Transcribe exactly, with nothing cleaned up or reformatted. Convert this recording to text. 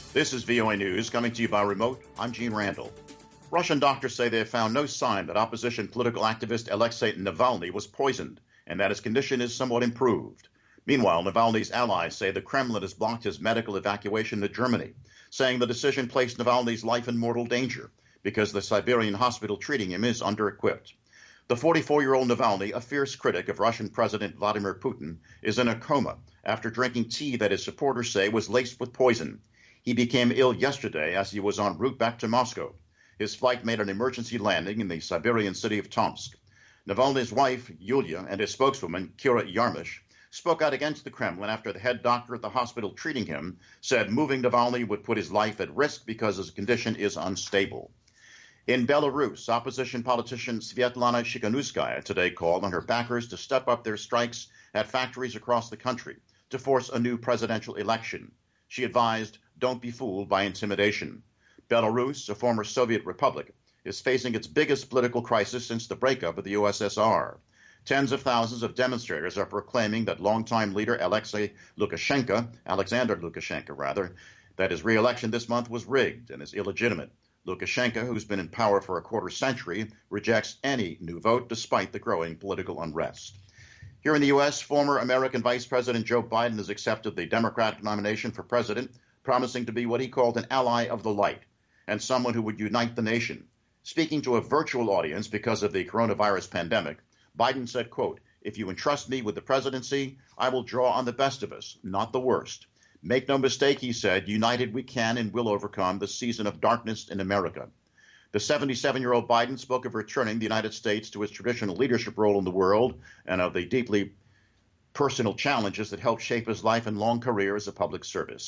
This is V O A News, coming to you by remote. I'm Gene Randall. Russian doctors say they have found no sign that opposition political activist Alexei Navalny was poisoned and that his condition is somewhat improved. Meanwhile, Navalny's allies say the Kremlin has blocked his medical evacuation to Germany, saying the decision placed Navalny's life in mortal danger because the Siberian hospital treating him is under-equipped. The forty-four-year-old Navalny, a fierce critic of Russian President Vladimir Putin, is in a coma after drinking tea that his supporters say was laced with poison. He became ill yesterday as he was en route back to Moscow. His flight made an emergency landing in the Siberian city of Tomsk. Navalny's wife, Yulia, and his spokeswoman, Kira Yarmysh, spoke out against the Kremlin after the head doctor at the hospital treating him said moving Navalny would put his life at risk because his condition is unstable. In Belarus, opposition politician Svetlana Tikhanovskaya today called on her backers to step up their strikes at factories across the country to force a new presidential election. She advised, don't be fooled by intimidation. Belarus, a former Soviet republic, is facing its biggest political crisis since the breakup of the U S S R. Tens of thousands of demonstrators are proclaiming that longtime leader Alexei Lukashenko, Alexander Lukashenko rather, that his re-election this month was rigged and is illegitimate. Lukashenko, who's been in power for a quarter century, rejects any new vote despite the growing political unrest. Here in the U S, former American Vice President Joe Biden has accepted the Democratic nomination for president, promising to be what he called an ally of the light and someone who would unite the nation. Speaking to a virtual audience because of the coronavirus pandemic, Biden said, quote, if you entrust me with the presidency, I will draw on the best of us, not the worst. Make no mistake, he said, united we can and will overcome the season of darkness in America. The seventy-seven-year-old Biden spoke of returning the United States to its traditional leadership role in the world and of the deeply personal challenges that helped shape his life and long career as a public service.